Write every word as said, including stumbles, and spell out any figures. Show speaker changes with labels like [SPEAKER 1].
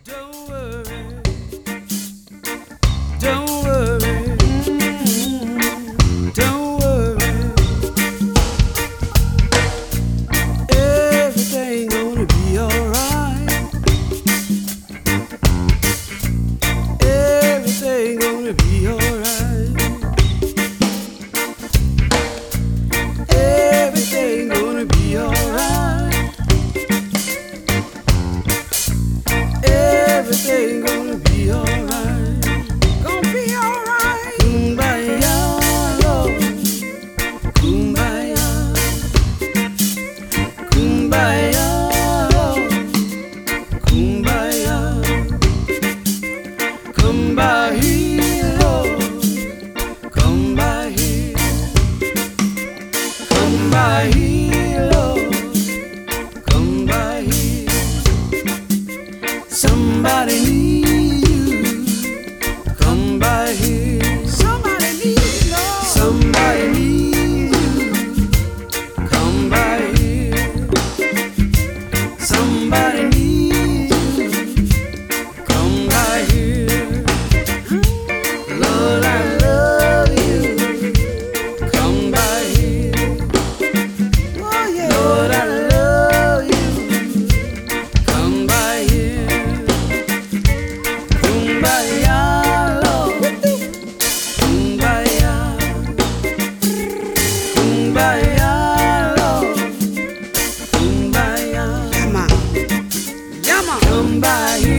[SPEAKER 1] Don't worry, don't worry, mm, don't worry. Everything gonna be alright. Everything gonna be alright. Everything gonna be alright. Everything gonna be alright. Gonna be alright. Kumbaya, Lord. Kumbaya. Kumbaya, Lord. Kumbaya. Come by here, Lord. Come by here. Come by here, Lord. Come by here. Somebody needs you. Come by here. Somebody needs you, Lord. Somebody needs you. Come by here. Somebody needs you. Come by here. Lord, I love you. Come by here. Oh, yeah. Lord, I love you. Come by here. Kumbaya, Lord. Kumbaya. Kumbaya, Lord. Kumbaya. Come on. Come on. Come by here.